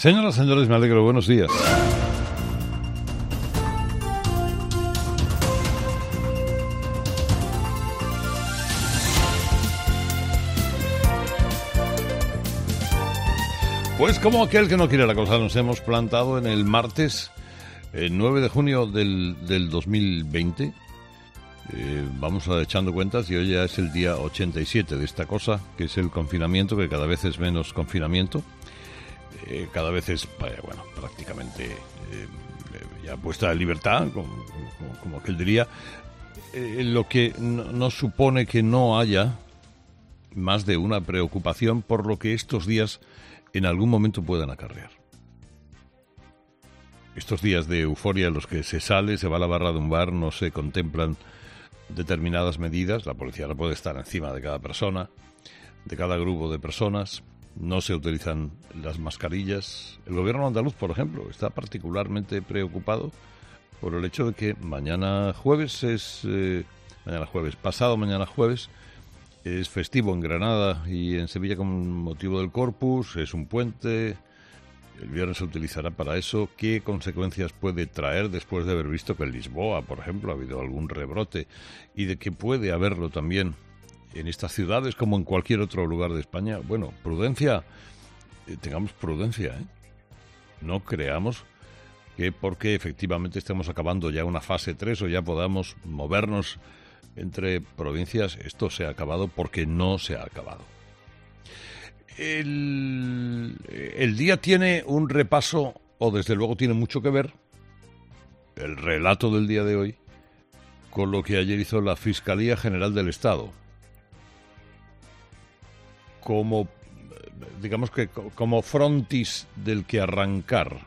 Señoras, señores, me alegro. Buenos días. Pues como aquel que no quiere la cosa, nos hemos plantado en el martes 9 de junio del 2020. Vamos a echando cuentas y hoy ya es el día 87 de esta cosa, que es el confinamiento, que cada vez es menos confinamiento. Cada vez es, bueno, prácticamente ya puesta en libertad, como aquel diría, lo que no supone que no haya más de una preocupación por lo que estos días en algún momento puedan acarrear. Estos días de euforia en los que se sale, se va a la barra de un bar, no se contemplan determinadas medidas, la policía no puede estar encima de cada persona, de cada grupo de personas, no se utilizan las mascarillas. El gobierno andaluz, por ejemplo, está particularmente preocupado por el hecho de que pasado mañana jueves, es festivo en Granada y en Sevilla con motivo del Corpus, es un puente, el viernes se utilizará para eso. ¿Qué consecuencias puede traer después de haber visto que en Lisboa, por ejemplo, ha habido algún rebrote y de que puede haberlo también en estas ciudades como en cualquier otro lugar de España? Bueno, prudencia, tengamos prudencia, ¿eh? No creamos que porque efectivamente estemos acabando ya una fase 3 o ya podamos movernos entre provincias, esto se ha acabado, porque no se ha acabado. El día tiene un repaso, o desde luego tiene mucho que ver, el relato del día de hoy, con lo que ayer hizo la Fiscalía General del Estado. Como, digamos que como frontis del que arrancar.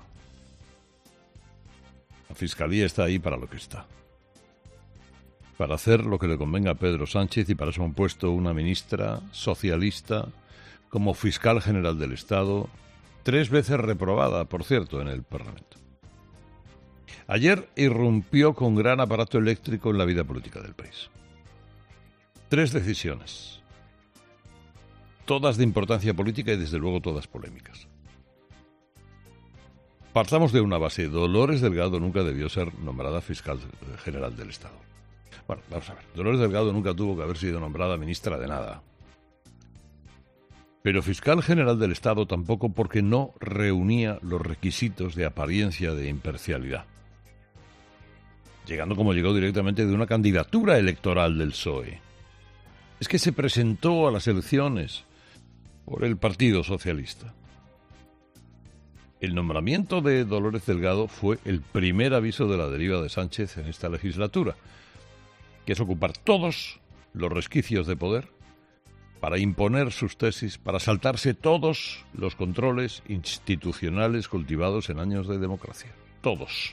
La Fiscalía está ahí para lo que está. Para hacer lo que le convenga a Pedro Sánchez, y para eso han puesto una ministra socialista como fiscal general del Estado, 3 veces reprobada, por cierto, en el Parlamento. Ayer irrumpió con gran aparato eléctrico en la vida política del país. 3 decisiones, todas de importancia política y desde luego todas polémicas. Partamos de una base: Dolores Delgado nunca debió ser nombrada fiscal general del Estado. Bueno, vamos a ver, Dolores Delgado nunca tuvo que haber sido nombrada ministra de nada. Pero fiscal general del Estado tampoco, porque no reunía los requisitos de apariencia de imparcialidad. Llegando como llegó directamente de una candidatura electoral del PSOE. Es que se presentó a las elecciones por el Partido Socialista. El nombramiento de Dolores Delgado fue el primer aviso de la deriva de Sánchez en esta legislatura, que es ocupar todos los resquicios de poder para imponer sus tesis, para saltarse todos los controles institucionales cultivados en años de democracia. Todos.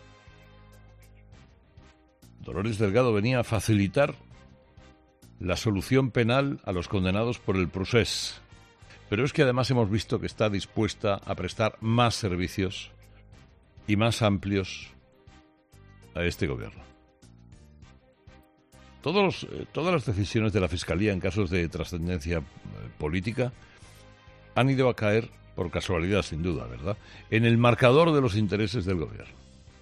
Dolores Delgado venía a facilitar la solución penal a los condenados por el procés. Pero es que además hemos visto que está dispuesta a prestar más servicios y más amplios a este gobierno. Todas las decisiones de la Fiscalía en casos de trascendencia política han ido a caer, por casualidad sin duda, ¿verdad?, en el marcador de los intereses del gobierno.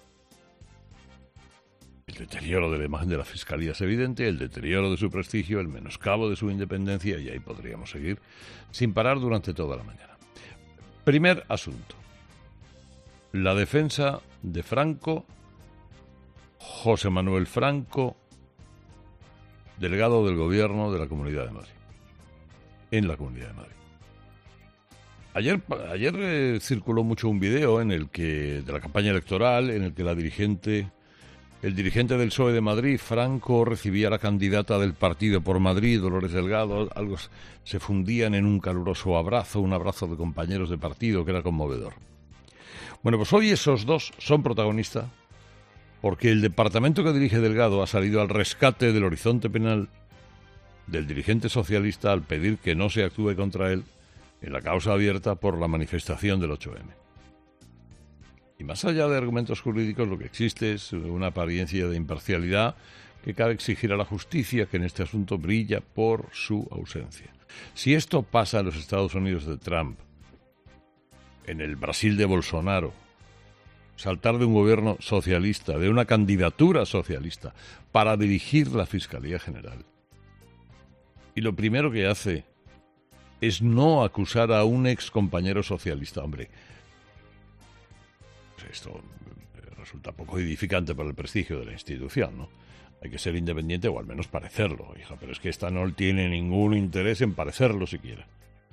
El deterioro de la imagen de la Fiscalía es evidente, el deterioro de su prestigio, el menoscabo de su independencia, y ahí podríamos seguir sin parar durante toda la mañana. Primer asunto: la defensa de Franco, José Manuel Franco, delegado del Gobierno de la Comunidad de Madrid, en la Comunidad de Madrid. Ayer circuló mucho un video de la campaña electoral en el que el dirigente del PSOE de Madrid, Franco, recibía a la candidata del partido por Madrid, Dolores Delgado. Algo se fundían en un caluroso abrazo, un abrazo de compañeros de partido que era conmovedor. Bueno, pues hoy esos dos son protagonistas, porque el departamento que dirige Delgado ha salido al rescate del horizonte penal del dirigente socialista al pedir que no se actúe contra él en la causa abierta por la manifestación del 8M. Y más allá de argumentos jurídicos, lo que existe es una apariencia de imparcialidad que cabe exigir a la justicia, que en este asunto brilla por su ausencia. Si esto pasa en los Estados Unidos de Trump, en el Brasil de Bolsonaro, saltar de un gobierno socialista, de una candidatura socialista, para dirigir la Fiscalía General. Y lo primero que hace es no acusar a un ex compañero socialista. Hombre, esto resulta poco edificante para el prestigio de la institución, ¿no? Hay que ser independiente o al menos parecerlo, hija, pero es que esta no tiene ningún interés en parecerlo siquiera.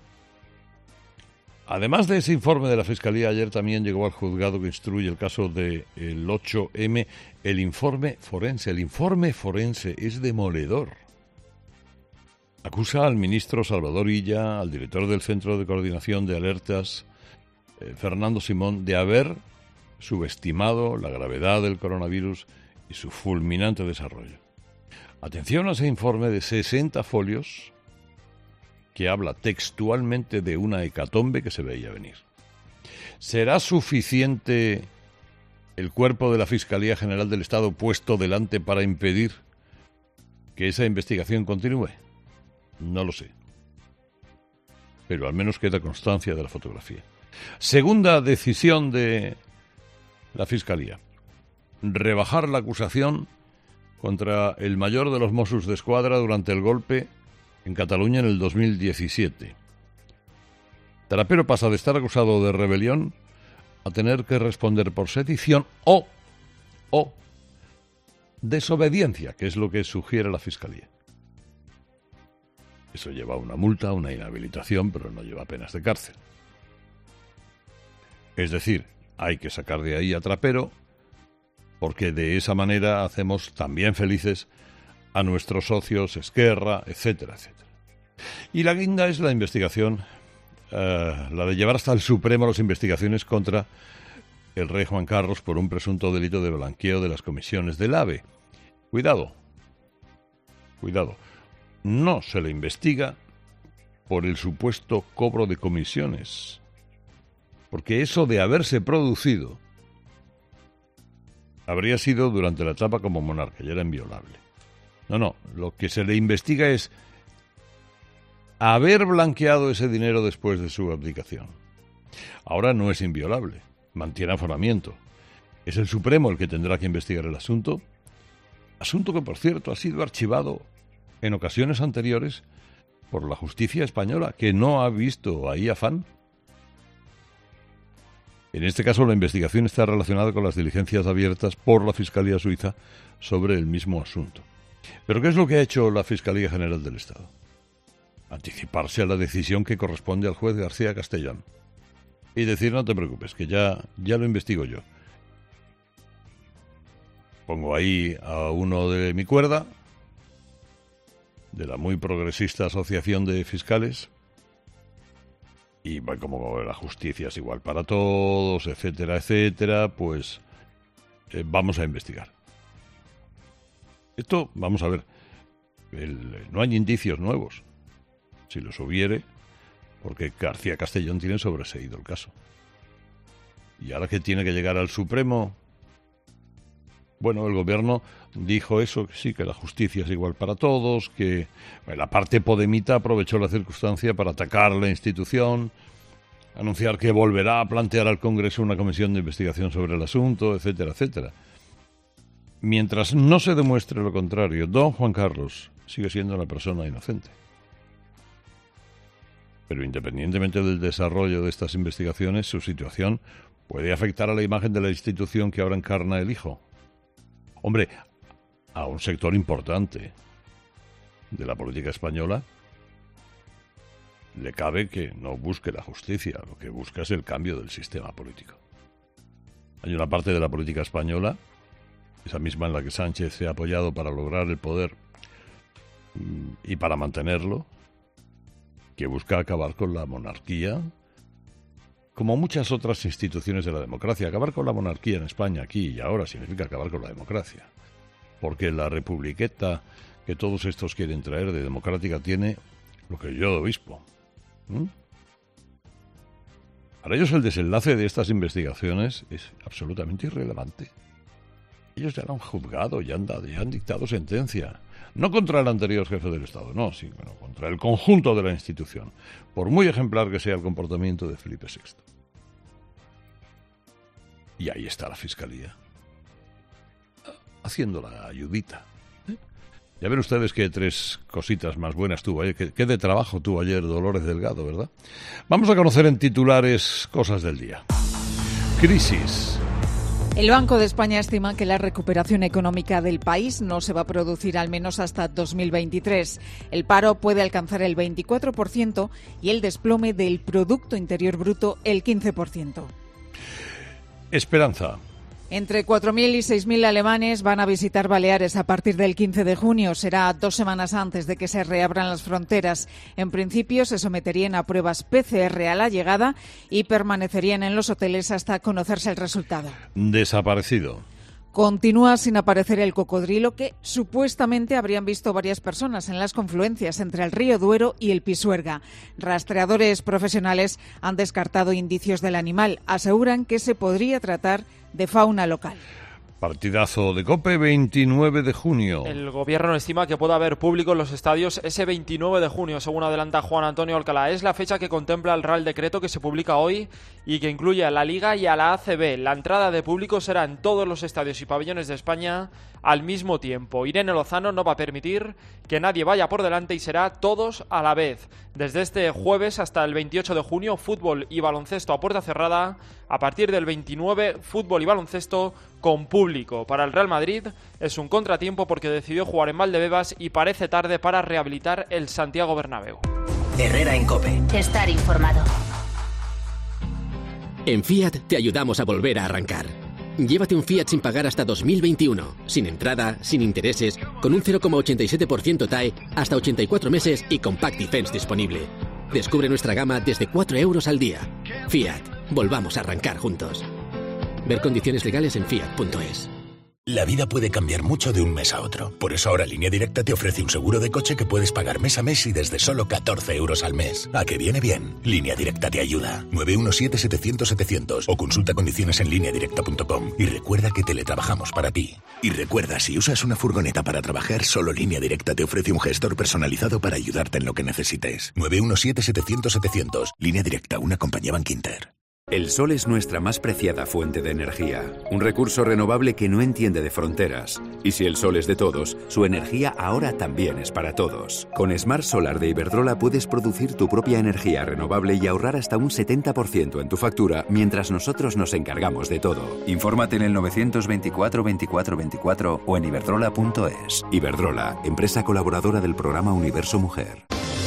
Además de ese informe de la Fiscalía, ayer también llegó al juzgado que instruye el caso del 8M el informe forense. El informe forense es demoledor. Acusa al ministro Salvador Illa, al director del Centro de Coordinación de Alertas, Fernando Simón, de haber subestimado la gravedad del coronavirus y su fulminante desarrollo. Atención a ese informe de 60 folios que habla textualmente de una hecatombe que se veía venir. ¿Será suficiente el cuerpo de la Fiscalía General del Estado puesto delante para impedir que esa investigación continúe? No lo sé. Pero al menos queda constancia de la fotografía. Segunda decisión de la Fiscalía: rebajar la acusación contra el mayor de los Mossos d'Esquadra durante el golpe en Cataluña en el 2017. Trapero pasa de estar acusado de rebelión a tener que responder por sedición o desobediencia, que es lo que sugiere la Fiscalía. Eso lleva una multa, una inhabilitación, pero no lleva penas de cárcel. Es decir, hay que sacar de ahí a Trapero, porque de esa manera hacemos también felices a nuestros socios, Esquerra, etcétera, etcétera. Y la guinda es la investigación, la de llevar hasta el Supremo las investigaciones contra el rey Juan Carlos por un presunto delito de blanqueo de las comisiones del AVE. Cuidado, no se le investiga por el supuesto cobro de comisiones, porque eso de haberse producido habría sido durante la etapa como monarca y era inviolable. No, lo que se le investiga es haber blanqueado ese dinero después de su abdicación. Ahora no es inviolable, mantiene aforamiento. Es el Supremo el que tendrá que investigar el asunto que, por cierto, ha sido archivado en ocasiones anteriores por la justicia española, que no ha visto ahí afán. En este caso, la investigación está relacionada con las diligencias abiertas por la Fiscalía Suiza sobre el mismo asunto. ¿Pero qué es lo que ha hecho la Fiscalía General del Estado? Anticiparse a la decisión que corresponde al juez García Castellón y decir: no te preocupes, que ya lo investigo yo. Pongo ahí a uno de mi cuerda, de la muy progresista Asociación de Fiscales, y como la justicia es igual para todos, etcétera, etcétera, pues vamos a investigar. Esto, vamos a ver, no hay indicios nuevos. Si los hubiere, porque García Castellón tiene sobreseído el caso. Y ahora que tiene que llegar al Supremo, bueno, el gobierno dijo eso, que sí, que la justicia es igual para todos, que la parte podemita aprovechó la circunstancia para atacar la institución, anunciar que volverá a plantear al Congreso una comisión de investigación sobre el asunto, etcétera, etcétera. Mientras no se demuestre lo contrario, don Juan Carlos sigue siendo una persona inocente. Pero independientemente del desarrollo de estas investigaciones, su situación puede afectar a la imagen de la institución que ahora encarna el hijo. Hombre, a un sector importante de la política española le cabe que no busque la justicia, lo que busca es el cambio del sistema político. Hay una parte de la política española, esa misma en la que Sánchez se ha apoyado para lograr el poder y para mantenerlo, que busca acabar con la monarquía, como muchas otras instituciones de la democracia. Acabar con la monarquía en España, aquí y ahora, significa acabar con la democracia. Porque la republiqueta que todos estos quieren traer de democrática tiene lo que yo de obispo. Para ellos el desenlace de estas investigaciones es absolutamente irrelevante. Ellos ya lo han juzgado, ya han dictado sentencia. No contra el anterior jefe del Estado, no, sino contra el conjunto de la institución, por muy ejemplar que sea el comportamiento de Felipe VI. Y ahí está la Fiscalía, haciendo la ayudita. Ya ven ustedes que 3 cositas más buenas tuvo ayer. Qué de trabajo tuvo ayer Dolores Delgado, ¿verdad? Vamos a conocer en titulares cosas del día. Crisis. El Banco de España estima que la recuperación económica del país no se va a producir al menos hasta 2023. El paro puede alcanzar el 24% y el desplome del Producto Interior Bruto el 15%. Esperanza. Entre 4.000 y 6.000 alemanes van a visitar Baleares a partir del 15 de junio. Será 2 semanas antes de que se reabran las fronteras. En principio se someterían a pruebas PCR a la llegada y permanecerían en los hoteles hasta conocerse el resultado. Desaparecido. Continúa sin aparecer el cocodrilo que supuestamente habrían visto varias personas en las confluencias entre el río Duero y el Pisuerga. Rastreadores profesionales han descartado indicios del animal. Aseguran que se podría tratar de fauna local. Partidazo de COPE, 29 de junio. El gobierno estima que pueda haber público en los estadios ese 29 de junio, según adelanta Juan Antonio Alcalá. Es la fecha que contempla el Real Decreto que se publica hoy y que incluye a la Liga y a la ACB. La entrada de público será en todos los estadios y pabellones de España al mismo tiempo. Irene Lozano no va a permitir que nadie vaya por delante y será todos a la vez. Desde este jueves hasta el 28 de junio, fútbol y baloncesto a puerta cerrada. A partir del 29, fútbol y baloncesto con público. Para el Real Madrid es un contratiempo porque decidió jugar en Valdebebas y parece tarde para rehabilitar el Santiago Bernabéu. Herrera en COPE. Estar informado. En Fiat te ayudamos a volver a arrancar. Llévate un Fiat sin pagar hasta 2021, sin entrada, sin intereses, con un 0,87% TAE, hasta 84 meses y Compact Defense disponible. Descubre nuestra gama desde 4 euros al día. Fiat, volvamos a arrancar juntos. Ver condiciones legales en fiat.es. La vida puede cambiar mucho de un mes a otro. Por eso ahora Línea Directa te ofrece un seguro de coche que puedes pagar mes a mes y desde solo 14 euros al mes. ¿A que viene bien? Línea Directa te ayuda. 917-700-700 o consulta condiciones en lineadirecta.com. Y recuerda que teletrabajamos para ti. Y recuerda, si usas una furgoneta para trabajar, solo Línea Directa te ofrece un gestor personalizado para ayudarte en lo que necesites. 917-700-700. Línea Directa, una compañía Bankinter. El sol es nuestra más preciada fuente de energía, un recurso renovable que no entiende de fronteras. Y si el sol es de todos, su energía ahora también es para todos. Con Smart Solar de Iberdrola puedes producir tu propia energía renovable y ahorrar hasta un 70% en tu factura, mientras nosotros nos encargamos de todo. Infórmate en el 924 24 24 o en iberdrola.es. Iberdrola, empresa colaboradora del programa Universo Mujer.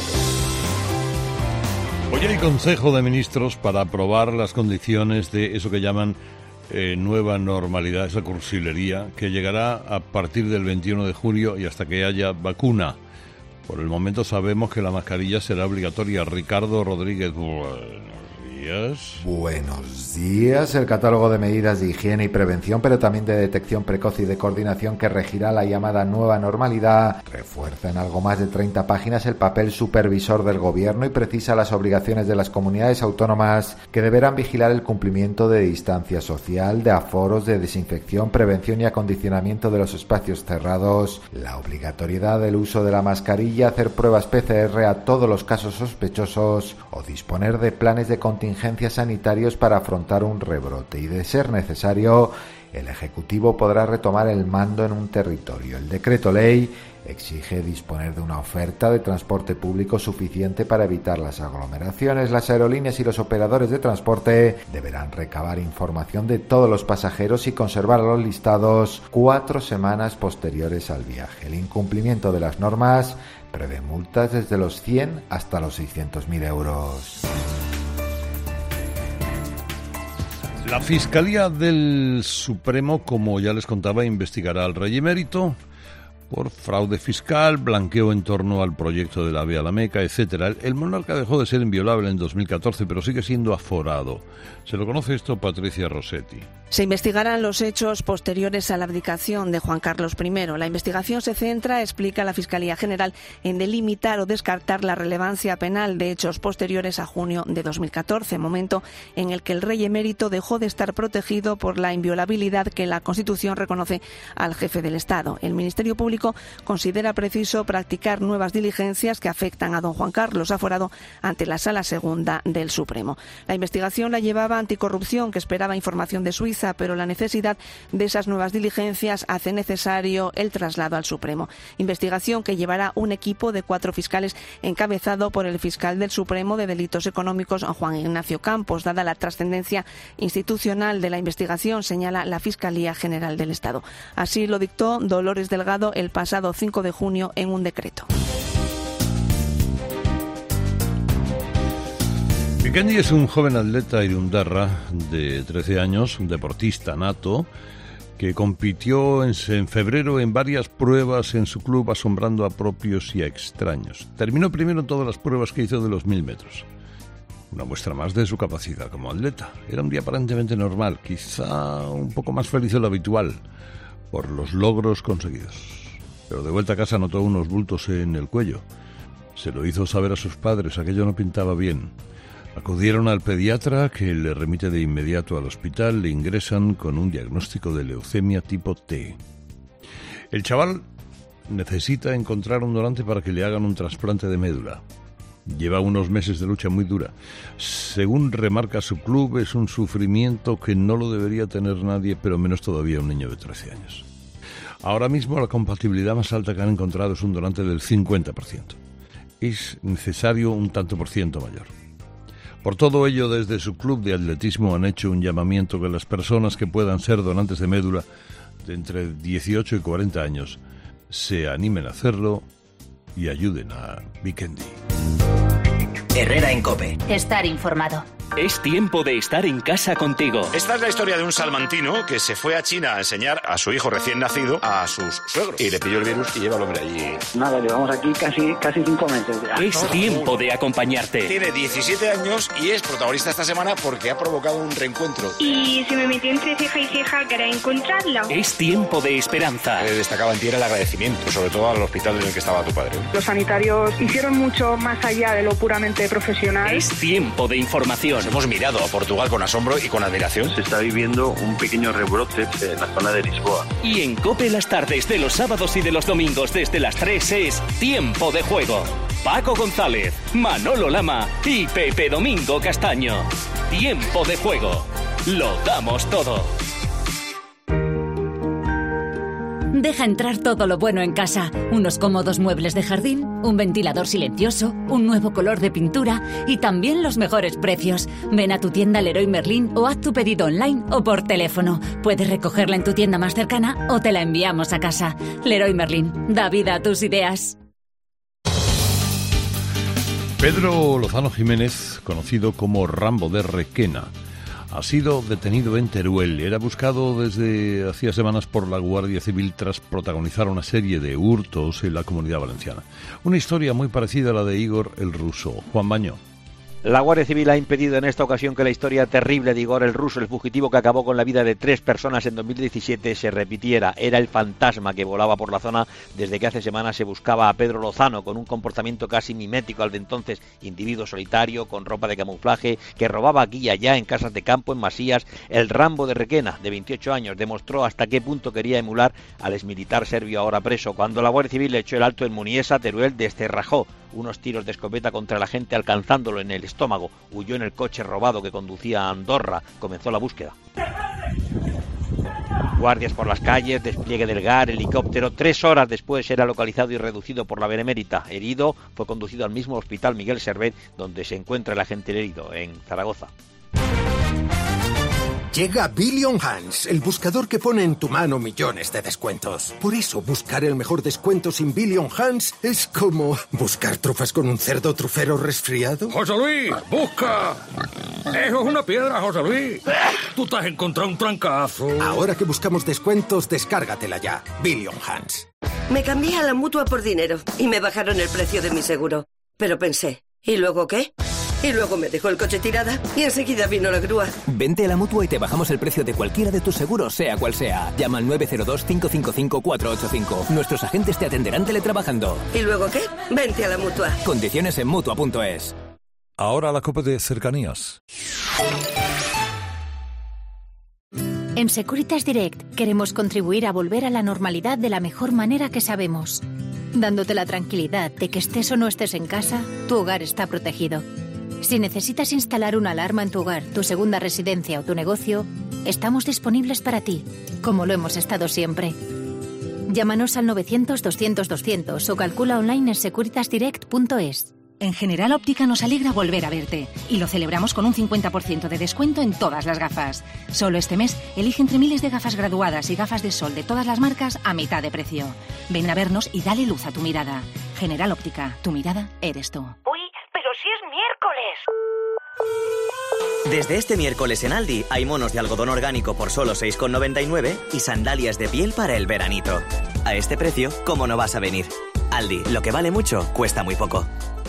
Hoy hay Consejo de Ministros para aprobar las condiciones de eso que llaman nueva normalidad, esa cursilería, que llegará a partir del 21 de junio y hasta que haya vacuna. Por el momento sabemos que la mascarilla será obligatoria. Ricardo Rodríguez, buenos días. Buenos días. El catálogo de medidas de higiene y prevención, pero también de detección precoz y de coordinación que regirá la llamada nueva normalidad, refuerza en algo más de 30 páginas el papel supervisor del gobierno y precisa las obligaciones de las comunidades autónomas que deberán vigilar el cumplimiento de distancia social, de aforos, de desinfección, prevención y acondicionamiento de los espacios cerrados, la obligatoriedad del uso de la mascarilla, hacer pruebas PCR a todos los casos sospechosos o disponer de planes de contingencia sanitarios para afrontar un rebrote y, de ser necesario, el Ejecutivo podrá retomar el mando en un territorio. El decreto ley exige disponer de una oferta de transporte público suficiente para evitar las aglomeraciones. Las aerolíneas y los operadores de transporte deberán recabar información de todos los pasajeros y conservar los listados 4 semanas posteriores al viaje. El incumplimiento de las normas prevé multas desde los 100 hasta los 600.000 euros. La Fiscalía del Supremo, como ya les contaba, investigará al rey emérito por fraude fiscal, blanqueo en torno al proyecto de la Vía La Meca, etcétera. El monarca dejó de ser inviolable en 2014, pero sigue siendo aforado. ¿Se lo conoce esto, Patricia Rossetti? Se investigarán los hechos posteriores a la abdicación de Juan Carlos I. La investigación se centra, explica la Fiscalía General, en delimitar o descartar la relevancia penal de hechos posteriores a junio de 2014, momento en el que el rey emérito dejó de estar protegido por la inviolabilidad que la Constitución reconoce al jefe del Estado. El Ministerio Público Católico considera preciso practicar nuevas diligencias que afectan a don Juan Carlos, aforado ante la Sala Segunda del Supremo. La investigación la llevaba Anticorrupción, que esperaba información de Suiza, pero la necesidad de esas nuevas diligencias hace necesario el traslado al Supremo. Investigación que llevará un equipo de 4 fiscales encabezado por el fiscal del Supremo de Delitos Económicos, Juan Ignacio Campos. Dada la trascendencia institucional de la investigación, señala la Fiscalía General del Estado. Así lo dictó Dolores Delgado el pasado 5 de junio en un decreto. Vikendi es un joven atleta irundarra de 13 años, un deportista nato, que compitió en febrero en varias pruebas en su club, asombrando a propios y a extraños. Terminó primero en todas las pruebas que hizo de los 1000 metros. Una muestra más de su capacidad como atleta. Era un día aparentemente normal, quizá un poco más feliz de lo habitual, por los logros conseguidos. Pero de vuelta a casa notó unos bultos en el cuello. Se lo hizo saber a sus padres, aquello no pintaba bien. Acudieron al pediatra, que le remite de inmediato al hospital, le ingresan con un diagnóstico de leucemia tipo T. El chaval necesita encontrar un donante para que le hagan un trasplante de médula. Lleva unos meses de lucha muy dura. Según remarca su club, es un sufrimiento que no lo debería tener nadie, pero menos todavía un niño de 13 años. Ahora mismo la compatibilidad más alta que han encontrado es un donante del 50%. Es necesario un tanto por ciento mayor. Por todo ello, desde su club de atletismo han hecho un llamamiento que las personas que puedan ser donantes de médula de entre 18 y 40 años se animen a hacerlo y ayuden a Vikendi. Herrera en COPE. Estar informado. Es tiempo de estar en casa contigo. Esta es la historia de un salmantino que se fue a China a enseñar a su hijo recién nacido a sus suegros. Y le pilló el virus y lleva al hombre allí. Nada, llevamos aquí casi 5 meses ya. Es tiempo de acompañarte. Tiene 17 años y es protagonista esta semana porque ha provocado un reencuentro. Y se me metió entre ceja y ceja para encontrarla. Es tiempo de esperanza. Destacaba en ti el agradecimiento, sobre todo al hospital en el que estaba tu padre. Los sanitarios hicieron mucho más allá de lo puramente profesional. Es tiempo de información. Hemos mirado a Portugal con asombro y con admiración. Se está viviendo un pequeño rebrote en la zona de Lisboa. Y en COPE las tardes de los sábados y de los domingos desde las 3 es Tiempo de Juego. Paco González, Manolo Lama y Pepe Domingo Castaño. Tiempo de Juego. Lo damos todo. Deja entrar todo lo bueno en casa. Unos cómodos muebles de jardín, un ventilador silencioso, un nuevo color de pintura y también los mejores precios. Ven a tu tienda Leroy Merlin o haz tu pedido online o por teléfono. Puedes recogerla en tu tienda más cercana o te la enviamos a casa. Leroy Merlin, da vida a tus ideas. Pedro Lozano Jiménez, conocido como Rambo de Requena, ha sido detenido en Teruel. Era buscado desde hacía semanas por la Guardia Civil tras protagonizar una serie de hurtos en la Comunidad Valenciana. Una historia muy parecida a la de Igor el Ruso. Juan Bañó. La Guardia Civil ha impedido en esta ocasión que la historia terrible de Igor el Ruso, el fugitivo que acabó con la vida de 3 personas en 2017, se repitiera. Era el fantasma que volaba por la zona desde que hace semanas se buscaba a Pedro Lozano, con un comportamiento casi mimético al de entonces, individuo solitario, con ropa de camuflaje, que robaba aquí y allá en casas de campo, en masías. El Rambo de Requena, de 28 años, demostró hasta qué punto quería emular al exmilitar serbio ahora preso. Cuando la Guardia Civil le echó el alto en Muniesa, Teruel descerrajó unos tiros de escopeta contra la gente alcanzándolo en el estómago. Huyó en el coche robado que conducía a Andorra. Comenzó la búsqueda. Guardias por las calles, despliegue del GAR, helicóptero. 3 horas después era localizado y reducido por la Benemérita. Herido, fue conducido al mismo hospital Miguel Servet, donde se encuentra el agente herido, en Zaragoza. Llega Billion Hands, el buscador que pone en tu mano millones de descuentos. Por eso buscar el mejor descuento sin Billion Hands es como buscar trufas con un cerdo trufero resfriado. ¡José Luis, busca! ¡Eso es una piedra, José Luis! ¡Tú te has encontrado un trancazo! Ahora que buscamos descuentos, descárgatela ya. Billion Hands. Me cambié a la Mutua por dinero y me bajaron el precio de mi seguro. Pero pensé, ¿y luego qué? Y luego me dejó el coche tirada y enseguida vino la grúa. Vente a la Mutua y te bajamos el precio de cualquiera de tus seguros, sea cual sea. Llama al 902-555-485. Nuestros agentes te atenderán teletrabajando. ¿Y luego qué? Vente a la Mutua. Condiciones en Mutua.es. Ahora la COPE de cercanías. En Securitas Direct queremos contribuir a volver a la normalidad de la mejor manera que sabemos, dándote la tranquilidad de que estés o no estés en casa, tu hogar está protegido. Si necesitas instalar una alarma en tu hogar, tu segunda residencia o tu negocio, estamos disponibles para ti, como lo hemos estado siempre. Llámanos al 900-200-200 o calcula online en securitasdirect.es. En General Óptica nos alegra volver a verte y lo celebramos con un 50% de descuento en todas las gafas. Solo este mes elige entre miles de gafas graduadas y gafas de sol de todas las marcas a mitad de precio. Ven a vernos y dale luz a tu mirada. General Óptica, tu mirada eres tú. Uy, pero si es miércoles. Desde este miércoles en Aldi hay monos de algodón orgánico por solo 6,99 y sandalias de piel para el veranito. A este precio, ¿cómo no vas a venir? Aldi, lo que vale mucho, cuesta muy poco.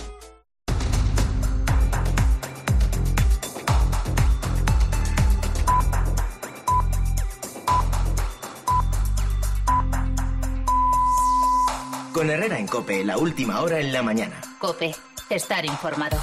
Con Herrera en COPE, la última hora en la mañana. COPE, estar informado.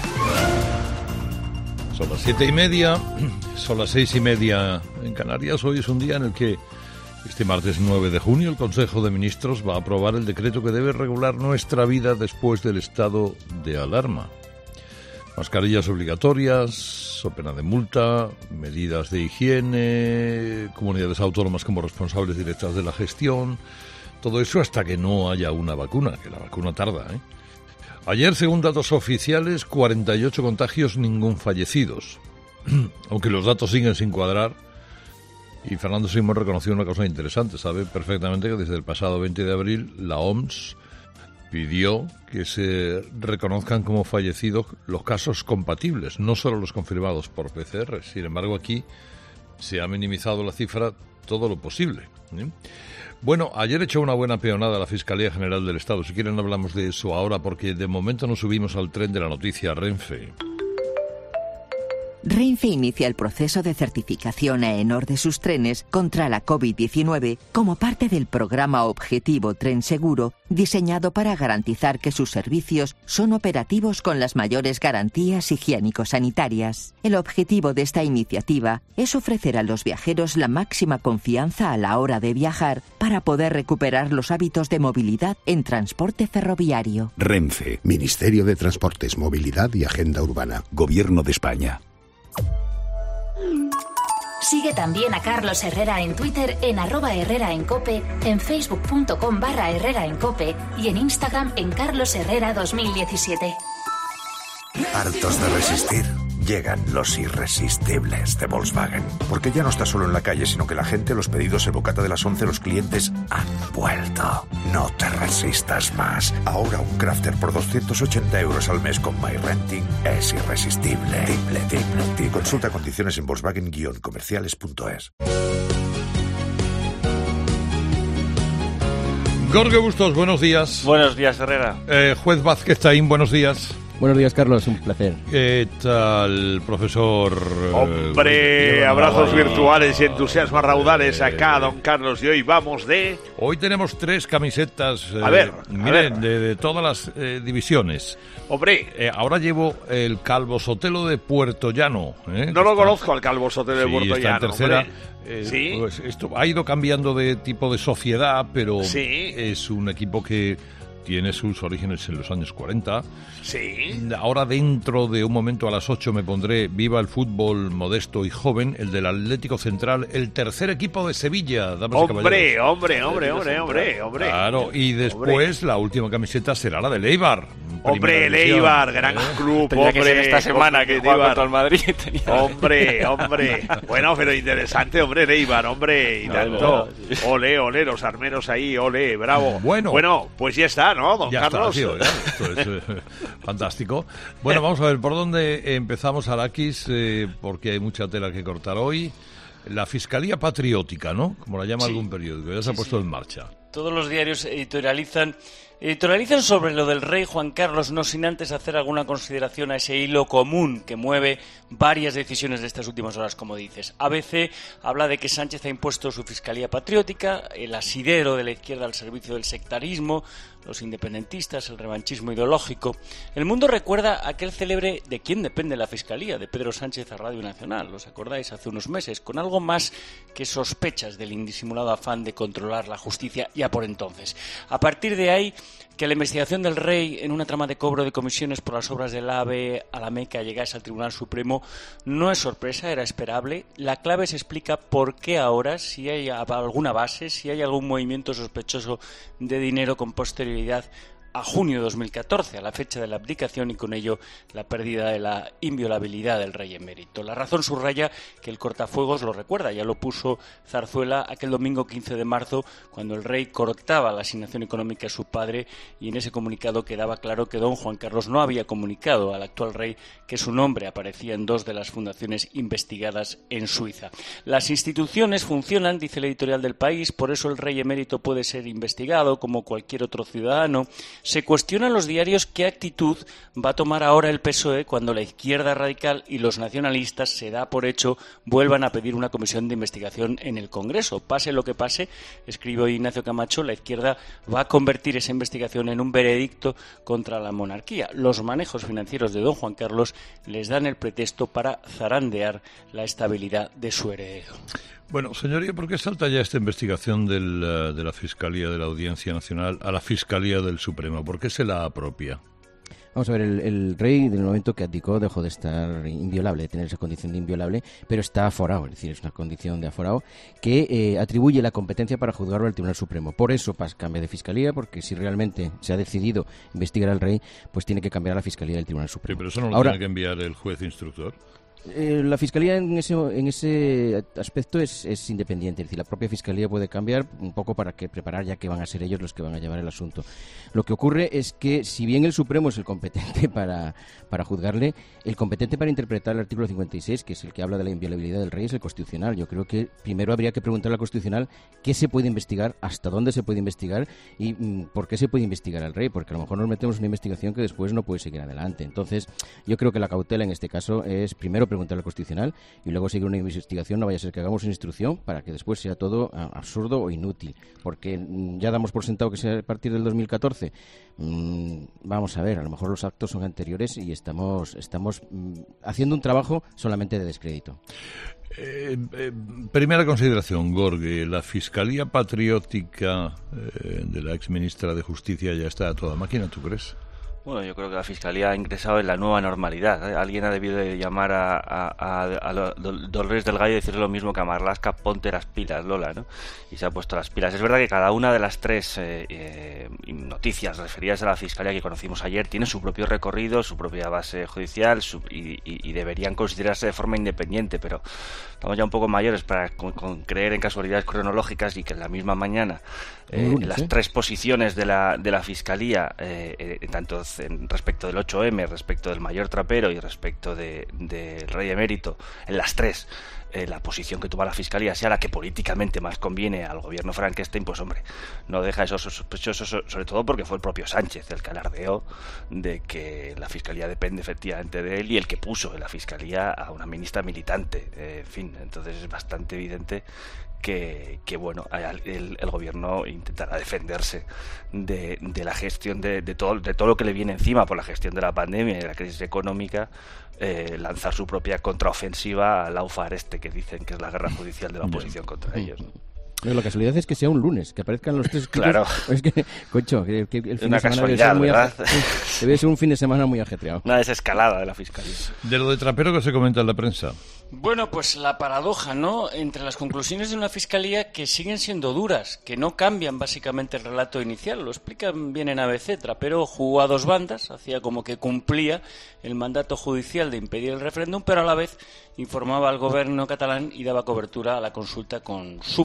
Son las 7:30, son las 6:30 en Canarias. Hoy es un día en el que, este martes 9 de junio, el Consejo de Ministros va a aprobar el decreto que debe regular nuestra vida después del estado de alarma. Mascarillas obligatorias, so pena de multa, medidas de higiene, comunidades autónomas como responsables directas de la gestión. Todo eso hasta que no haya una vacuna, que la vacuna tarda, ¿eh? Ayer, según datos oficiales, 48 contagios, ningún fallecidos. Aunque los datos siguen sin cuadrar, y Fernando Simón reconoció una cosa interesante. Sabe perfectamente que desde el pasado 20 de abril la OMS pidió que se reconozcan como fallecidos los casos compatibles, no solo los confirmados por PCR. Sin embargo, aquí se ha minimizado la cifra todo lo posible, ¿eh? Bueno, ayer echó una buena peonada la Fiscalía General del Estado. Si quieren hablamos de eso ahora, porque de momento nos subimos al tren de la noticia Renfe. Renfe inicia el proceso de certificación AENOR de sus trenes contra la COVID-19 como parte del programa Objetivo Tren Seguro, diseñado para garantizar que sus servicios son operativos con las mayores garantías higiénico-sanitarias. El objetivo de esta iniciativa es ofrecer a los viajeros la máxima confianza a la hora de viajar para poder recuperar los hábitos de movilidad en transporte ferroviario. Renfe, Ministerio de Transportes, Movilidad y Agenda Urbana, Gobierno de España. Sigue también a Carlos Herrera en Twitter en @HerreraEnCope, en facebook.com/HerreraEnCope y en Instagram en carlosherrera 2017. ¿Hartos de resistir? Llegan los irresistibles de Volkswagen. Porque ya no está solo en la calle, sino que la gente, los pedidos, el bocata de las 11, los clientes han vuelto. No te resistas más. Ahora un Crafter por 280 euros al mes con MyRenting es irresistible. Triple. Consulta condiciones en Volkswagen-comerciales.es. Jorge Bustos, buenos días. Buenos días, Herrera. Juez Vázquez Taín, buenos días. Buenos días, Carlos, un placer. ¿Qué tal, profesor? Hombre, abrazos virtuales y entusiasmos raudales acá, don Carlos, y hoy vamos de... Hoy tenemos 3 camisetas, miren, de todas las divisiones. Hombre. Ahora llevo el Calvo Sotelo de Puerto Llano. No lo conozco, al Calvo Sotelo de Puerto Llano. En tercera. ¿Sí? Pues esto ha ido cambiando de tipo de sociedad, pero ¿sí? Es un equipo que tiene sus orígenes en los años 40. Sí. Ahora, dentro de un momento, a las 8 me pondré Viva el fútbol modesto y joven, el del Atlético Central, el tercer equipo de Sevilla. Hombre. Claro, y después la última camiseta será la de Eibar. Hombre, el Eibar, gran club. Tenía hombre, que ser esta semana que juega contra el Madrid. Hombre. Bueno, pero interesante, hombre, el Eibar, hombre. Y tanto. Ole, los armeros ahí, ole, bravo. Bueno, pues ya está, ¿no, don Carlos? Ya está, esto es fantástico. Bueno, vamos a ver, ¿por dónde empezamos, Arakis? Porque hay mucha tela que cortar hoy. La Fiscalía Patriótica, ¿no? Como la llama algún periódico, ya se ha puesto en marcha. todos los diarios editorializan sobre lo del rey Juan Carlos, no sin antes hacer alguna consideración a ese hilo común que mueve varias decisiones de estas últimas horas, como dices. ABC habla de que Sánchez ha impuesto su fiscalía patriótica, el asidero de la izquierda al servicio del sectarismo, los independentistas, el revanchismo ideológico. El Mundo recuerda aquel célebre ¿de quién depende la fiscalía?, de Pedro Sánchez a Radio Nacional, ¿os acordáis?, hace unos meses, con algo más que sospechas del indisimulado afán de controlar la justicia ya por entonces. A partir de ahí, que la investigación del rey en una trama de cobro de comisiones por las obras del AVE a la Meca llegase al Tribunal Supremo no es sorpresa, era esperable. La clave se explica por qué ahora, si hay alguna base, si hay algún movimiento sospechoso de dinero con posterioridad a junio de 2014, a la fecha de la abdicación, y con ello la pérdida de la inviolabilidad del rey emérito. La razón subraya que el cortafuegos lo recuerda, ya lo puso Zarzuela aquel domingo 15 de marzo, cuando el rey cortaba la asignación económica a su padre, y en ese comunicado quedaba claro que don Juan Carlos no había comunicado al actual rey que su nombre aparecía en 2 de las fundaciones investigadas en Suiza. Las instituciones funcionan, dice el editorial del País, por eso el rey emérito puede ser investigado como cualquier otro ciudadano. Se cuestionan los diarios qué actitud va a tomar ahora el PSOE cuando la izquierda radical y los nacionalistas, se da por hecho, vuelvan a pedir una comisión de investigación en el Congreso. Pase lo que pase, escribe hoy Ignacio Camacho, la izquierda va a convertir esa investigación en un veredicto contra la monarquía. Los manejos financieros de don Juan Carlos les dan el pretexto para zarandear la estabilidad de su heredero. Bueno, señoría, ¿por qué salta ya esta investigación de la Fiscalía de la Audiencia Nacional a la Fiscalía del Supremo? ¿Por qué se la apropia? Vamos a ver, el rey, del momento que abdicó, dejó de estar inviolable, de tener esa condición de inviolable, pero está aforado, es decir, es una condición de aforado que atribuye la competencia para juzgarlo al Tribunal Supremo. Por eso cambia de fiscalía, porque si realmente se ha decidido investigar al rey, pues tiene que cambiar a la Fiscalía del Tribunal Supremo. Sí, pero eso no lo tiene que enviar el juez instructor. La Fiscalía en ese aspecto es independiente, es decir, la propia Fiscalía puede cambiar un poco para preparar, ya que van a ser ellos los que van a llevar el asunto. Lo que ocurre es que, si bien el Supremo es el competente para juzgarle, el competente para interpretar el artículo 56, que es el que habla de la inviolabilidad del rey, es el Constitucional. Yo creo que primero habría que preguntarle al Constitucional qué se puede investigar, hasta dónde se puede investigar y por qué se puede investigar al rey, porque a lo mejor nos metemos en una investigación que después no puede seguir adelante. Entonces, yo creo que la cautela en este caso es primero preguntar al Constitucional y luego seguir una investigación. No vaya a ser que hagamos una instrucción para que después sea todo absurdo o inútil, porque ya damos por sentado que sea a partir del 2014. Vamos a ver, a lo mejor los actos son anteriores y estamos haciendo un trabajo solamente de descrédito. Primera consideración, Gorge, la Fiscalía Patriótica de la exministra de Justicia ya está a toda máquina, ¿tú crees? Bueno, yo creo que la Fiscalía ha ingresado en la nueva normalidad, ¿eh? Alguien ha debido de llamar a Dolores del Gallo y decirle lo mismo que a Marlaska: ponte las pilas, Lola, ¿no? Y se ha puesto las pilas. Es verdad que cada una de las 3 noticias referidas a la Fiscalía que conocimos ayer tiene su propio recorrido, su propia base judicial y deberían considerarse de forma independiente, pero estamos ya un poco mayores para con creer en casualidades cronológicas y que en la misma mañana las 3 posiciones de la Fiscalía, tanto respecto del 8M, respecto del mayor trapero y respecto del rey emérito, en las 3 la posición que toma la Fiscalía sea la que políticamente más conviene al gobierno Frankenstein, pues hombre, no deja eso sospechoso, sobre todo porque fue el propio Sánchez el que alardeó de que la Fiscalía depende efectivamente de él y el que puso en la Fiscalía a una ministra militante. En fin, entonces es bastante evidente que bueno, el gobierno intentará defenderse de la gestión de todo lo que le viene encima por la gestión de la pandemia y de la crisis económica, lanzar su propia contraofensiva al Laufar que dicen que es la guerra judicial de la oposición contra ellos, ¿no? Pero la casualidad es que sea un lunes, que aparezcan los 3 escritos. Claro. Es que, concho, que el fin una de semana casualidad, ¿verdad? Debe ser un fin de semana muy ajetreado. Una desescalada de la Fiscalía. De lo de trapero que se comenta en la prensa. Bueno, pues la paradoja, ¿no?, entre las conclusiones de una Fiscalía que siguen siendo duras, que no cambian básicamente el relato inicial. Lo explican bien en ABC. Trapero jugó a 2 bandas, hacía como que cumplía el mandato judicial de impedir el referéndum, pero a la vez informaba al gobierno catalán y daba cobertura a la consulta con su pasividad.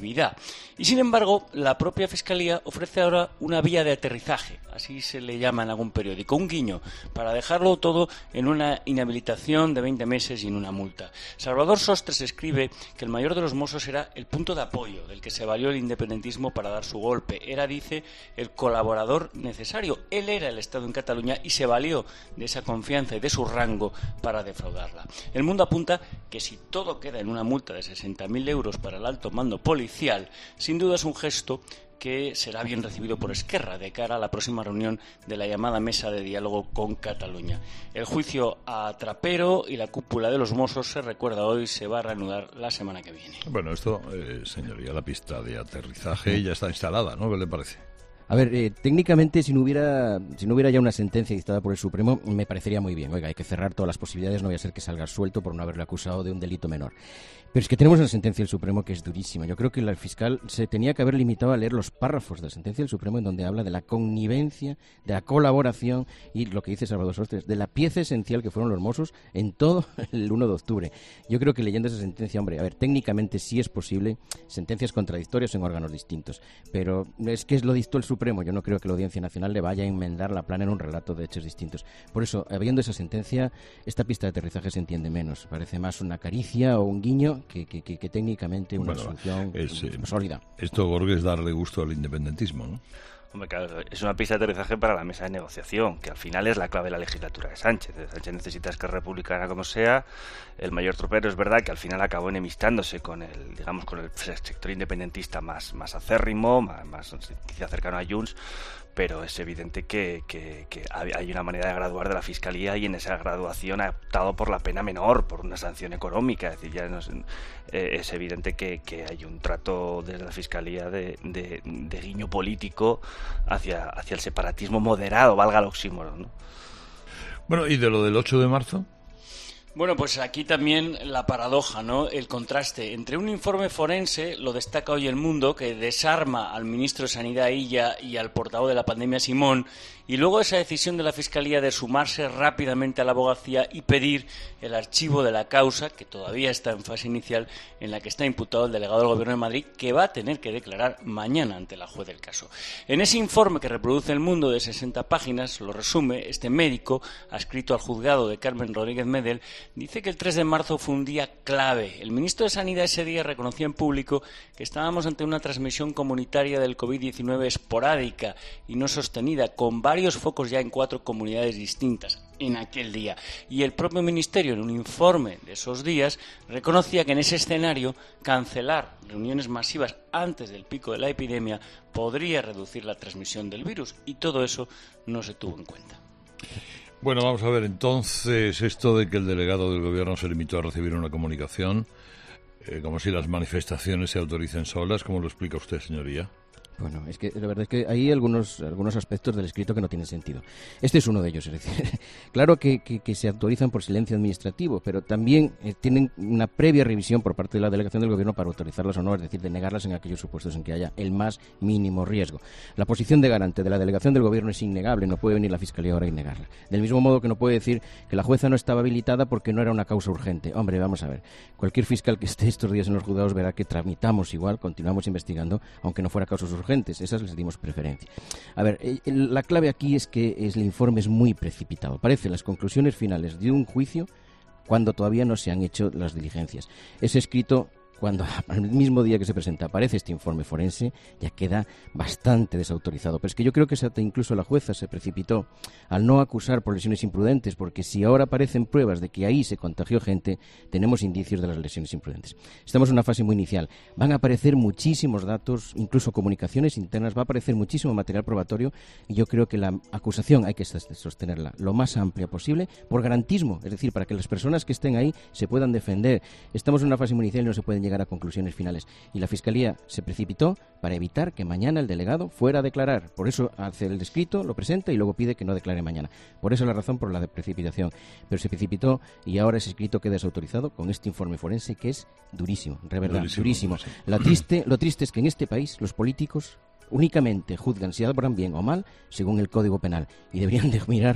actividad. Y sin embargo, la propia Fiscalía ofrece ahora una vía de aterrizaje, así se le llama en algún periódico, un guiño, para dejarlo todo en una inhabilitación de 20 meses y en una multa. Salvador Sostres escribe que el mayor de los Mossos era el punto de apoyo del que se valió el independentismo para dar su golpe. Era, dice, el colaborador necesario. Él era el Estado en Cataluña y se valió de esa confianza y de su rango para defraudarla. El Mundo apunta que si todo queda en una multa de 60.000 euros para el alto mando policial, sin duda es un gesto que será bien recibido por Esquerra de cara a la próxima reunión de la llamada Mesa de Diálogo con Cataluña. El juicio a Trapero y la cúpula de los Mossos, se recuerda hoy, se va a reanudar la semana que viene. Bueno, esto, señoría, la pista de aterrizaje ya está instalada, ¿no? ¿Qué le parece? A ver, técnicamente, si no hubiera ya una sentencia dictada por el Supremo, me parecería muy bien. Oiga, hay que cerrar todas las posibilidades, no vaya a ser que salga suelto por no haberle acusado de un delito menor. Pero es que tenemos una sentencia del Supremo que es durísima. Yo creo que el fiscal se tenía que haber limitado a leer los párrafos de la sentencia del Supremo en donde habla de la connivencia, de la colaboración y lo que dice Salvador Sostres, de la pieza esencial que fueron los Mossos en todo el 1 de octubre. Yo creo que leyendo esa sentencia, hombre, a ver, técnicamente sí es posible, sentencias contradictorias en órganos distintos, pero es que lo dictó el Supremo. Yo no creo que la Audiencia Nacional le vaya a enmendar la plana en un relato de hechos distintos. Por eso, habiendo esa sentencia, esta pista de aterrizaje se entiende menos. Parece más una caricia o un guiño que técnicamente una solución sólida. Esto, Gorge, es darle gusto al independentismo, ¿no? Hombre, claro, es una pista de aterrizaje para la mesa de negociación, que al final es la clave de la legislatura de Sánchez. Sánchez necesita Esquerra Republicana como sea. El mayor tropero es verdad que al final acabó enemistándose con el sector independentista más acérrimo, más quizá cercano a Junts, pero es evidente que hay una manera de graduar de la Fiscalía y en esa graduación ha optado por la pena menor, por una sanción económica. Es decir, ya es evidente que hay un trato desde la Fiscalía de guiño político hacia el separatismo moderado, valga el oxímoron, ¿no? Bueno, ¿y de lo del 8 de marzo? Bueno, pues aquí también la paradoja, ¿no? El contraste entre un informe forense, lo destaca hoy El Mundo, que desarma al ministro de Sanidad Illa y al portavoz de la pandemia Simón, y luego esa decisión de la Fiscalía de sumarse rápidamente a la abogacía y pedir el archivo de la causa, que todavía está en fase inicial, en la que está imputado el delegado del Gobierno de Madrid, que va a tener que declarar mañana ante la juez del caso. En ese informe que reproduce El Mundo de 60 páginas, lo resume, este médico, adscrito al juzgado de Carmen Rodríguez Medel, dice que el 3 de marzo fue un día clave. El ministro de Sanidad ese día reconoció en público que estábamos ante una transmisión comunitaria del COVID-19 esporádica y no sostenida, con varios focos ya en 4 comunidades distintas en aquel día. Y el propio ministerio, en un informe de esos días, reconocía que en ese escenario cancelar reuniones masivas antes del pico de la epidemia podría reducir la transmisión del virus, y todo eso no se tuvo en cuenta. Bueno, vamos a ver, entonces, esto de que el delegado del Gobierno se limitó a recibir una comunicación, como si las manifestaciones se autoricen solas, ¿cómo lo explica usted, señoría? Bueno, es que la verdad es que hay algunos aspectos del escrito que no tienen sentido. Este es uno de ellos, es decir, claro que se autorizan por silencio administrativo, pero también tienen una previa revisión por parte de la delegación del Gobierno para autorizarlas o no, es decir, de negarlas en aquellos supuestos en que haya el más mínimo riesgo. La posición de garante de la delegación del Gobierno es innegable, no puede venir la Fiscalía ahora y negarla. Del mismo modo que no puede decir que la jueza no estaba habilitada porque no era una causa urgente. Hombre, vamos a ver, cualquier fiscal que esté estos días en los juzgados verá que tramitamos igual, continuamos investigando, aunque no fuera causas urgentes. Esas les dimos preferencia. A ver, la clave aquí es que el informe es muy precipitado. Parece las conclusiones finales de un juicio cuando todavía no se han hecho las diligencias. Ese escrito, cuando al mismo día que se presenta aparece este informe forense, ya queda bastante desautorizado. Pero es que yo creo que incluso la jueza se precipitó al no acusar por lesiones imprudentes, porque si ahora aparecen pruebas de que ahí se contagió gente, tenemos indicios de las lesiones imprudentes. Estamos en una fase muy inicial. Van a aparecer muchísimos datos, incluso comunicaciones internas, va a aparecer muchísimo material probatorio, y yo creo que la acusación hay que sostenerla lo más amplia posible por garantismo, es decir, para que las personas que estén ahí se puedan defender. Estamos en una fase muy inicial y no se pueden llegar a conclusiones finales, y la Fiscalía se precipitó para evitar que mañana el delegado fuera a declarar. Por eso hace el escrito, lo presenta y luego pide que no declare mañana. Por eso la razón por la precipitación. Pero se precipitó y ahora ese escrito queda desautorizado con este informe forense que es durísimo, de verdad, durísimo. Lo triste es que en este país los políticos únicamente juzgan si obran bien o mal según el Código Penal, y deberían de mirar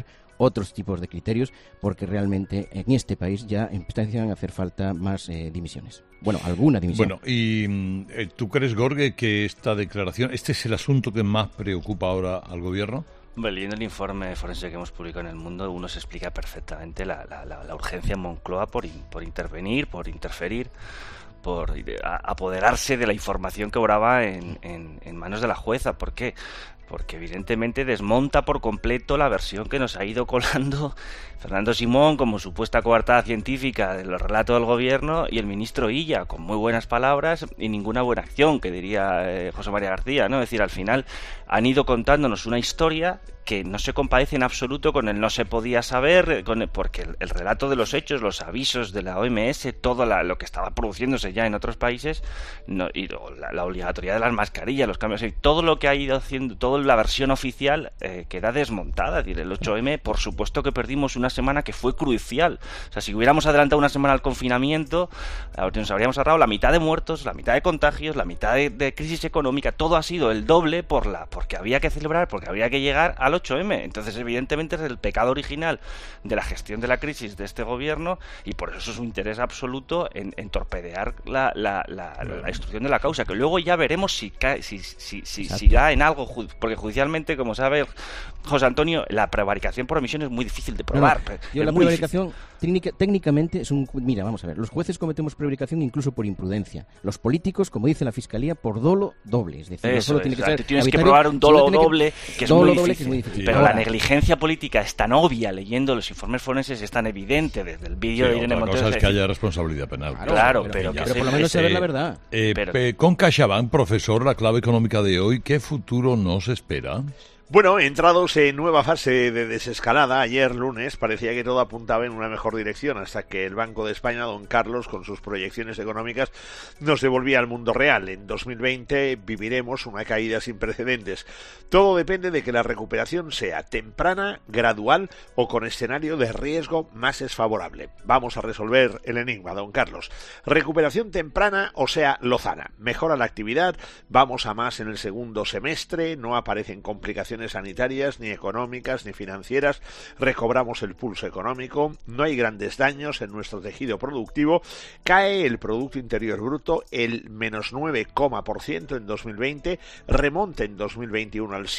otros tipos de criterios, porque realmente en este país ya empiezan a hacer falta más dimisiones. Bueno, alguna dimisión. Bueno, ¿y tú crees, Jorge, que esta declaración, este es el asunto que más preocupa ahora al gobierno? Bueno, leyendo el informe forense que hemos publicado en El Mundo, uno se explica perfectamente la urgencia en Moncloa por intervenir, por interferir, por apoderarse de la información que obraba en manos de la jueza. ¿Por qué? Porque evidentemente desmonta por completo la versión que nos ha ido colando Fernando Simón como supuesta coartada científica de los relatos del gobierno, y el ministro Illa, con muy buenas palabras y ninguna buena acción, que diría José María García, ¿no? Es decir, al final han ido contándonos una historia que no se compadece en absoluto con el no se podía saber, porque el relato de los hechos, los avisos de la OMS, todo lo que estaba produciéndose ya en otros países, y la obligatoriedad de las mascarillas, los cambios, todo lo que ha ido haciendo, toda la versión oficial queda desmontada. Es decir, el 8M, por supuesto que perdimos una semana que fue crucial. O sea, si hubiéramos adelantado una semana al confinamiento, nos habríamos ahorrado la mitad de muertos, la mitad de contagios, la mitad de crisis económica. Todo ha sido el doble porque había que celebrar, porque había que llegar al 8M. Entonces, evidentemente, es el pecado original de la gestión de la crisis de este gobierno, y por eso es un interés absoluto en torpedear la instrucción de la causa, que luego ya veremos si da en algo, porque judicialmente, como sabe José Antonio, la prevaricación por omisión es muy difícil de probar. La prevaricación técnicamente es un... Mira, vamos a ver, los jueces cometemos prevaricación incluso por imprudencia. Los políticos, como dice la Fiscalía, por dolo doble. Es decir, eso tiene que ser, tienes que probar un dolo doble, que es muy difícil. Pero la negligencia política es tan obvia, leyendo los informes forenses, es tan evidente desde el vídeo de Irene Montero. La cosa es que haya responsabilidad penal. Claro, pero por lo menos saber la verdad. Con CaixaBank, profesor, la clave económica de hoy, ¿qué futuro nos espera? Bueno, entrados en nueva fase de desescalada, ayer lunes parecía que todo apuntaba en una mejor dirección, hasta que el Banco de España, don Carlos, con sus proyecciones económicas, nos devolvía al mundo real. En 2020 viviremos una caída sin precedentes. Todo depende de que la recuperación sea temprana, gradual o con escenario de riesgo más desfavorable. Vamos a resolver el enigma, don Carlos. Recuperación temprana, o sea, lozana. Mejora la actividad, vamos a más en el segundo semestre, no aparecen complicaciones sanitarias, ni económicas, ni financieras, recobramos el pulso económico, no hay grandes daños en nuestro tejido productivo, cae el Producto Interior Bruto el menos 9,% en 2020, remonta en 2021 al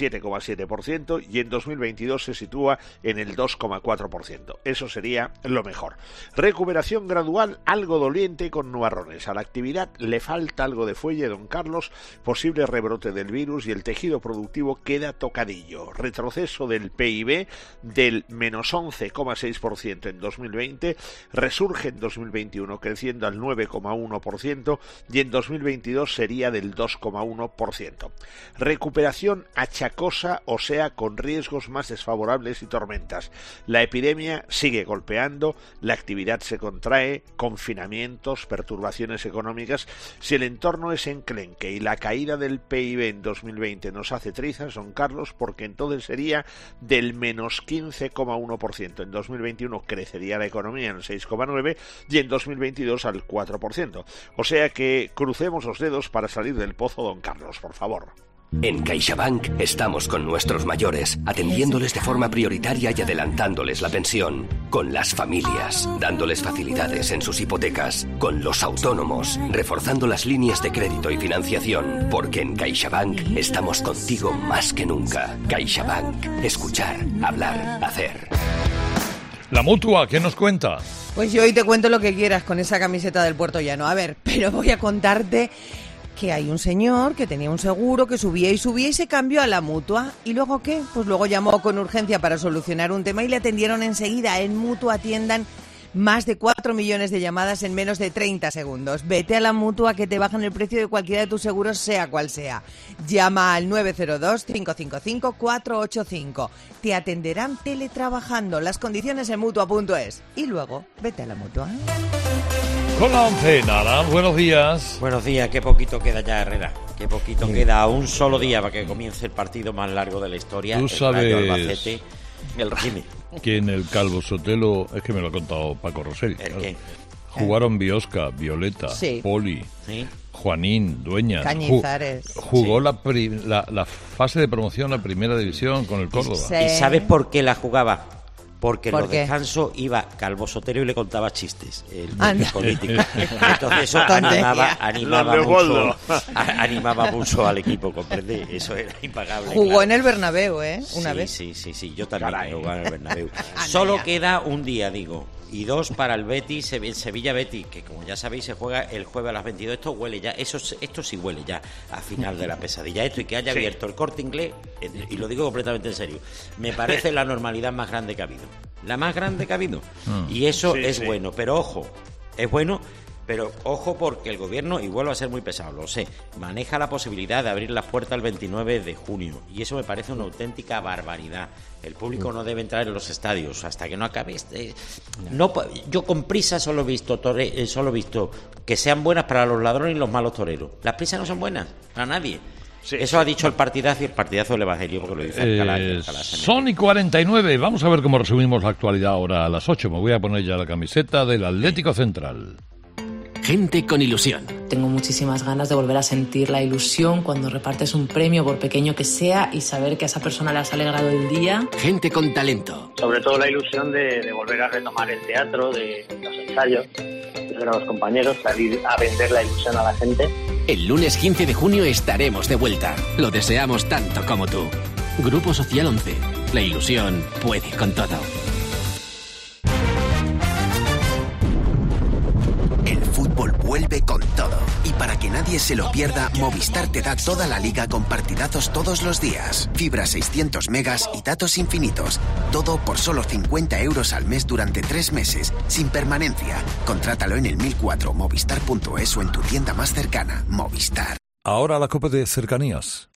7,7% y en 2022 se sitúa en el 2,4%. Eso sería lo mejor. Recuperación gradual, algo doliente con nubarrones. A la actividad le falta algo de fuelle, don Carlos, posible rebrote del virus y el tejido productivo queda tocadillo. Retroceso del PIB del menos 11,6% en 2020, resurge en 2021 creciendo al 9,1% y en 2022 sería del 2,1%. Recuperación achacosa, o sea, con riesgos más desfavorables y tormentas. La epidemia sigue golpeando, la actividad se contrae, confinamientos, perturbaciones económicas. Si el entorno es enclenque y la caída del PIB en 2020 nos hace trizas, don Carlos, porque entonces sería del menos 15,1%. En 2021 crecería la economía en el 6,9% y en 2022 al 4%. O sea que crucemos los dedos para salir del pozo, don Carlos, por favor. En CaixaBank estamos con nuestros mayores, atendiéndoles de forma prioritaria y adelantándoles la pensión. Con las familias, dándoles facilidades en sus hipotecas. Con los autónomos, reforzando las líneas de crédito y financiación. Porque en CaixaBank estamos contigo más que nunca. CaixaBank. Escuchar, hablar, hacer. La Mutua, ¿qué nos cuenta? Pues yo hoy te cuento lo que quieras con esa camiseta del Puerto Llano. A ver, pero voy a contarte que hay un señor que tenía un seguro que subía y se cambió a la Mutua. ¿Y luego qué? Pues luego llamó con urgencia para solucionar un tema y le atendieron enseguida. En Mutua atiendan más de 4 millones de llamadas en menos de 30 segundos. Vete a la Mutua, que te bajan el precio de cualquiera de tus seguros, sea cual sea. Llama al 902-555-485. Te atenderán teletrabajando. Las condiciones en Mutua.es. Y luego, vete a la Mutua. Con la oncena, Alan, buenos días. Buenos días, qué poquito queda ya, Herrera. Qué poquito queda, un solo día para que comience el partido más largo de la historia. Tú sabes el Jimmy. Que en el Calvo Sotelo, es que me lo ha contado Paco Rosell. ¿El qué? Jugaron Biosca, Violeta, sí. Poli, ¿sí? Juanín, Dueñas. Cañizares. Jugó sí. la fase de promoción a Primera División con el Córdoba. Sí. ¿Y sabes por qué la jugaba? Porque en ¿Por los qué? descansos iba Calvo Sotero y le contaba chistes, el Anda. político. Entonces eso Tontería. animaba mucho al equipo, ¿comprende? Eso era impagable. Jugó claro. en el Bernabéu, una Sí, vez. sí, yo también he jugado en el Bernabéu. Solo queda un día, digo, y 2 para el Betis, el Sevilla-Betis, que como ya sabéis se juega el jueves a las 22. Esto huele ya, esto sí huele ya a final de la pesadilla. Esto y que haya abierto el Corte Inglés, y lo digo completamente en serio, me parece la normalidad más grande que ha habido. La más grande que ha habido. Y eso es bueno, pero ojo, es bueno. Pero ojo porque el gobierno, y vuelvo a ser muy pesado, lo sé, maneja la posibilidad de abrir las puertas el 29 de junio. Y eso me parece una auténtica barbaridad. El público no debe entrar en los estadios hasta que no acabe. Yo con prisa solo he visto que sean buenas para los ladrones y los malos toreros. Las prisas no son buenas para nadie. Eso ha dicho el partidazo del Evangelio, porque lo dice Alcalá. Sony 49, vamos a ver cómo resumimos la actualidad ahora a las 8. Me voy a poner ya la camiseta del Atlético Central. Gente con ilusión. Tengo muchísimas ganas de volver a sentir la ilusión cuando repartes un premio, por pequeño que sea, y saber que a esa persona le has alegrado el día. Gente con talento. Sobre todo la ilusión de volver a retomar el teatro, de los ensayos, de ver a los compañeros, salir a vender la ilusión a la gente. El lunes 15 de junio estaremos de vuelta. Lo deseamos tanto como tú. Grupo Social 11. La ilusión puede con todo. Vuelve con todo. Y para que nadie se lo pierda, Movistar te da toda la liga con partidazos todos los días. Fibra 600 megas y datos infinitos. Todo por solo 50 euros al mes durante 3 meses, sin permanencia. Contrátalo en el 1004 movistar.es o en tu tienda más cercana. Movistar. Ahora la Copa de Cercanías.